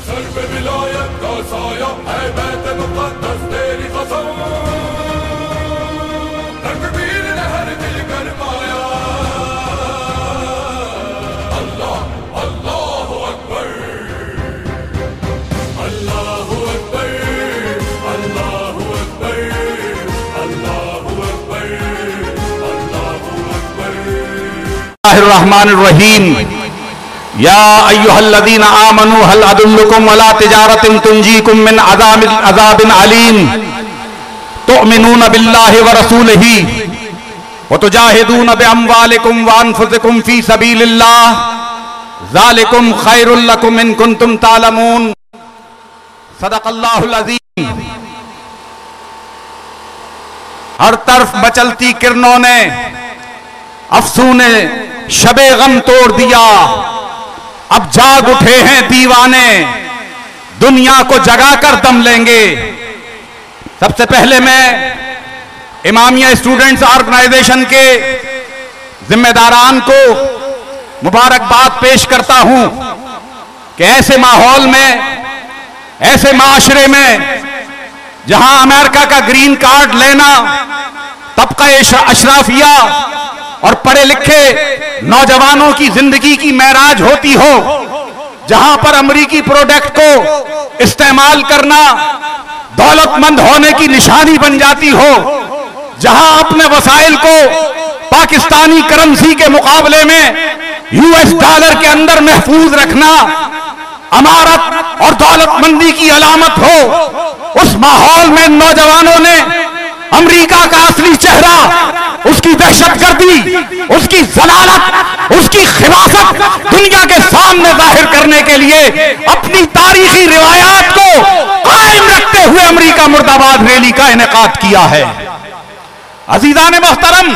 Sir पे विलायत का साया है बैत मुक़द्दस तेरी कसम, तकबीर ने हर दिल गरमाया। अल्लाह अल्लाहु अकबर, अल्लाहु अकबर, अल्लाहु अकबर, अल्लाहु अकबर, अल्लाहु अकबर। रहमानिर्रहीम। या अय्युहल्लज़ीना आमनू हल अदुल्लुकुम अला तिजारतिन तुंजीकुम मिन अज़ाबिन अलीम तुअमिनून बिल्लाहि व रसूलिही व तुजाहिदून बिअम्वालिकुम व अनफुसिकुम फी सबीलिल्लाह ज़ालिकुम खैरुल लकुम इन कुंतुम तालमून। सदक़ल्लाहुल अज़ीम। हर तरफ मचलती किरणों ने अफ़सूने शबे गम तोड़ दिया। अब जाग उठे हैं दीवाने, दुनिया को जगाकर दम लेंगे। सबसे पहले मैं इमामिया स्टूडेंट्स ऑर्गेनाइजेशन के जिम्मेदारान को मुबारकबाद पेश करता हूं कि ऐसे माहौल में, ऐसे माशरे में जहां अमेरिका का ग्रीन कार्ड लेना तबका अशराफिया और पढ़े लिखे नौजवानों की जिंदगी की महराज होती हो, जहां पर अमेरिकी प्रोडक्ट को इस्तेमाल करना दौलतमंद होने की निशानी बन जाती हो, जहां अपने वसाइल को पाकिस्तानी करेंसी के मुकाबले में यूएस डॉलर के अंदर महफूज रखना अमारत और दौलतमंदी की अलामत हो, उस माहौल में नौजवानों ने अमेरिका का असली चेहरा, उसकी दहशतगर्दी, उसकी जलालत, उसकी खिलाफत दुनिया के सामने जाहिर करने के लिए अपनी तारीखी रिवायात को कायम रखते हुए अमेरिका मुर्दाबाद रैली का इनेकाद किया है। अजीजान मोहतरम,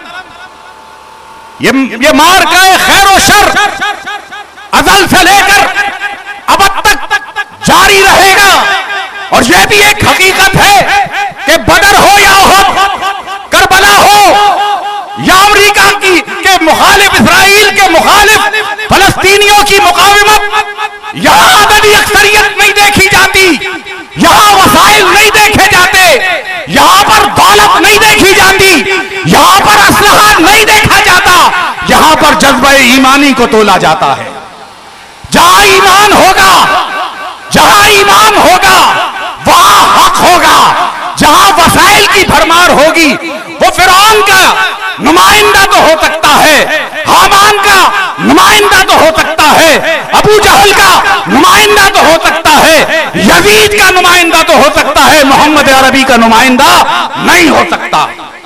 ये मार गए खैर और शर अजल से लेकर अब तक जारी रहेगा। और यह भी एक हकीकत है कि बदर हो या हो, करबला हो या अमेरिका के मुखालिफ, इसराइल के मुखालिफ फलस्तीनियों की मुकाविमत, यहां अददी अक्सरियत नहीं देखी जाती, यहां वसाइल नहीं देखे जाते, यहां पर दौलत नहीं देखी जाती, यहां पर असलहा नहीं देखा जाता, यहां पर जज्बे ईमानी को तोला जाता है। जहां ईमान होगा, जहां ईमान होगा वहां हक होगा। जहां वसाइल की भरमार होगी, वो फिरौन का नुमाइंदा तो हो सकता है, हामान का नुमाइंदा तो हो सकता है, अबू जहल का नुमाइंदा तो हो सकता है, यजीद का नुमाइंदा तो हो सकता है, मोहम्मद अरबी का नुमाइंदा नहीं हो सकता।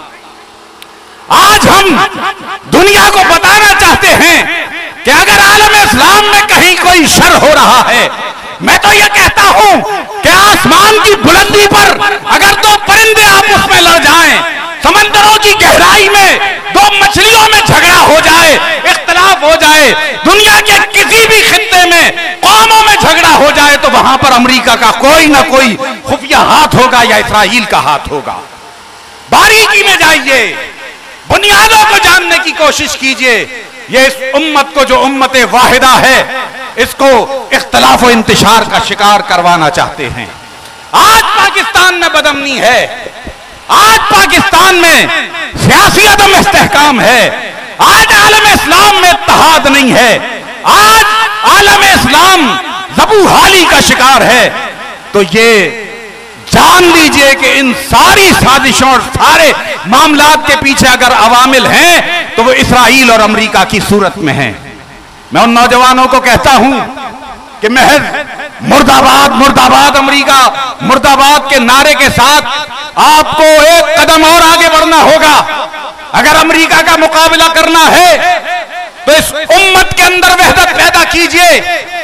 आज हम दुनिया को बताना चाहते हैं कि अगर आलम इस्लाम में कहीं कोई शर हो रहा है, मैं तो यह कहता हूं कि आसमान की बुलंदी पर अगर दो परिंदे आपस में लड़ जाएं, समंदरों की गहराई में दो मछलियों में झगड़ा हो जाए, इख्तलाफ हो जाए, दुनिया के किसी भी खित्ते में कौमों में झगड़ा हो जाए, तो वहां पर अमेरिका का कोई ना कोई खुफिया हाथ होगा या इसराइल का हाथ होगा। बारीकी में जाइए, बुनियादों को जानने की कोशिश कीजिए। ये इस उम्मत को, जो उम्मत वाहिदा है, इसको इख्तलाफ और इंतशार का शिकार करवाना चाहते हैं। आज पाकिस्तान में बदअमनी है, आज पाकिस्तान में सियासी अदम इस्तेहकाम है, आज आलम इस्लाम में इत्तेहाद नहीं है, आज आलम इस्लाम ज़बूहाली का शिकार है। तो ये जान लीजिए कि इन सारी साजिशों और सारे मामलात के पीछे अगर अवामिल हैं तो वो इसराइल और अमेरिका की सूरत में हैं। मैं उन नौजवानों को कहता हूं कि महज मुर्दाबाद मुर्दाबाद अमेरिका मुर्दाबाद के नारे के साथ आपको एक कदम और आगे बढ़ना होगा। अगर अमेरिका का मुकाबला करना है तो इस उम्मत के अंदर वहदत पैदा कीजिए।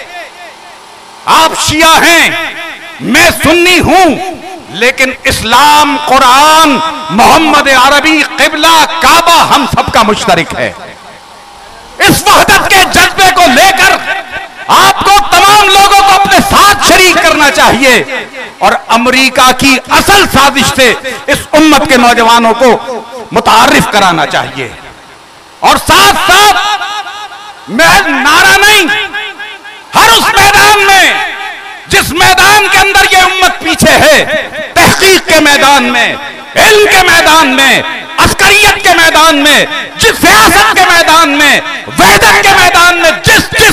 आप शिया हैं, मैं सुन्नी हूं, लेकिन इस्लाम, कुरान, मोहम्मद अरबी, किबला, काबा हम सबका मुश्तरक है। इस वहदत के जज्बे को लेकर आपको तमाम लोगों को अपने साथ शरीक करना चाहिए और अमेरिका की असल साजिश से इस उम्मत के नौजवानों को मुतारिफ कराना चाहिए। और साथ साथ मैं नारा नहीं, हर उस मैदान में जिस मैदान के अंदर ये उम्मत पीछे है, तहकीक के मैदान में, इल्म के मैदान में, अस्करियत के मैदान में, जिस सियासत के मैदान में, वहदत के मैदान में,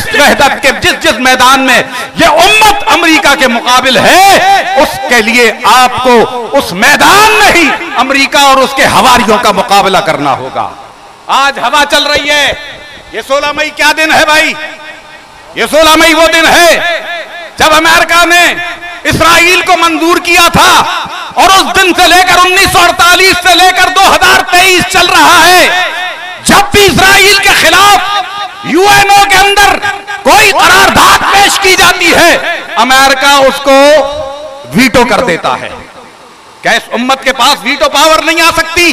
जिस मैदान में ये उम्मत अमेरिका के मुकाबिल है, उसके लिए आपको उस मैदान में ही अमेरिका और उसके हवारियों का मुकाबला करना होगा। आज हवा चल रही है। ये 16 मई क्या दिन है भाई? ये 16 मई वो दिन है जब अमेरिका ने इस्राइल को मंजूर किया था, और उस दिन से लेकर 1948 से लेकर 2023 चल रहा है। जब भी इस्राइल के खिलाफ यूएनओ के अंदर कोई करारदाद पेश की जाती है, अमेरिका उसको वीटो कर देता है। क्या इस उम्मत के पास वीटो पावर नहीं आ सकती?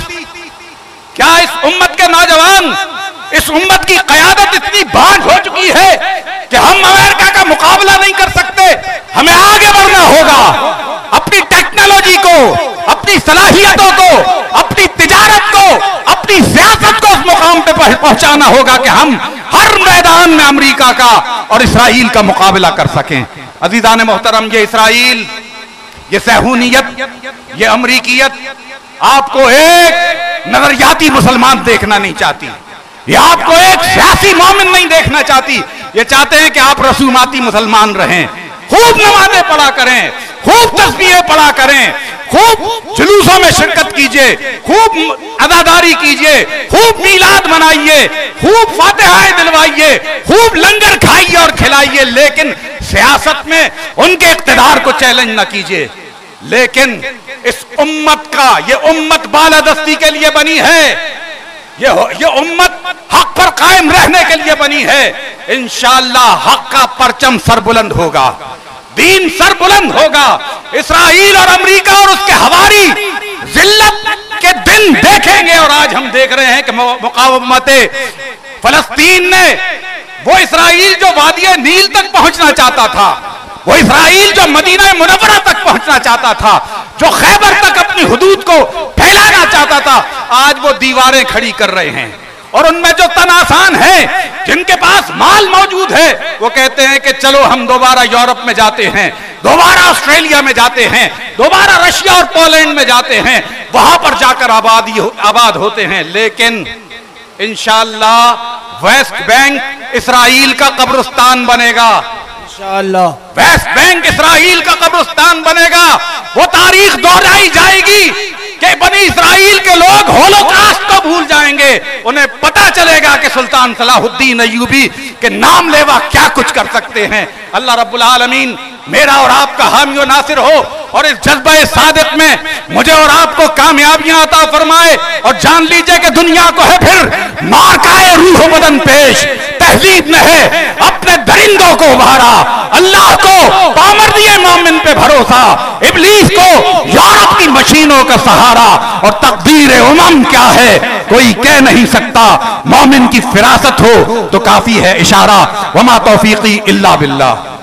क्या इस उम्मत के नौजवान, इस उम्मत की कयादत इतनी बांझ हो चुकी है कि हम अमेरिका का मुकाबला नहीं कर सकते? हमें आगे बढ़ना होगा, अपनी टेक्नोलॉजी को, अपनी सलाहियतों को, अपनी तिजारत को, अपनी सियासत को उस मुकाम पे पहुंचाना होगा कि हम हर मैदान में अमेरिका का और इस्राइल का मुकाबला कर सकें। अजीजान मोहतरम, ये इस्राइल, ये सहूनियत, ये अमरीकियत आपको एक नजरियाती मुसलमान देखना नहीं चाहती, ये आपको एक सियासी मोमिन नहीं देखना चाहती। ये चाहते हैं कि आप रसूमाती मुसलमान रहें, खूब नमाजें पढ़ा करें, खूब तस्बीहें पढ़ा करें, खूब जुलूसों में शिरकत कीजिए, खूब अदादारी कीजिए, खूब मीलाद मनाइए, खूब फातिहाएं दिलवाइए, खूब लंगर खाइए और खिलाइए, लेकिन सियासत में उनके इख्तिदार को चैलेंज न कीजिए। लेकिन इस उम्मत का, ये उम्मत बालादस्ती के लिए बनी है, ये उम्मत हक पर कायम रहने के लिए बनी है। इंशाअल्लाह हक का परचम सरबुलंद होगा, दीन सरबुलंद होगा। इस्राइल और अमेरिका और उसके हवारी जिल्लत के दिन देखेंगे, और आज हम देख रहे हैं कि मुकावमत फलस्तीन ने, वो इस्राइल जो वादिया नील तक पहुंचना चाहता था, वो इस्राइल जो मदीना मुनव्वरा तक पहुंचना चाहता था, जो खैबर तक अपनी हुदूद को फैलाना चाहता था, आज वो दीवारें खड़ी कर रहे हैं। और उनमें जो तनासान है, जिनके पास माल मौजूद है, वो कहते हैं कि चलो हम दोबारा यूरोप में जाते हैं, दोबारा ऑस्ट्रेलिया में जाते हैं, दोबारा रशिया और पोलैंड में जाते हैं, वहां पर जाकर आबाद होते हैं। लेकिन इंशाअल्लाह वेस्ट बैंक इस्राइल का कब्रिस्तान बनेगा, इंशाअल्लाह वेस्ट बैंक इस्राइल का कब्रिस्तान बनेगा। वो तारीख दोहराई जाएगी कि बनी इस्राइल के लोग होलोकास्ट को भूल जाएंगे, उन्हें पता चलेगा कि सुल्तान सलाहुद्दीन अय्यूबी के नाम लेवा क्या कुछ कर सकते हैं। अल्लाह रब्बुल आलमीन मेरा और आपका हामी और नासिर हो, और इस जज्बे सादिक में मुझे और आपको कामयाबियां अता फरमाए। और जान लीजिए कि दुनिया को है फिर मारकाए रूह बदन पेश, तहजीब ने है अपने दरिंदों को उभारा, अल्लाह को पामर दिए मोमिन पे भरोसा, इब्लीस को यूरोप की मशीनों का सहारा। और तकदीर उमम क्या है कोई कह नहीं सकता, मोमिन की फिरासत हो तो काफी है इशारा। वमा तौफीकी इल्ला बिल्लाह।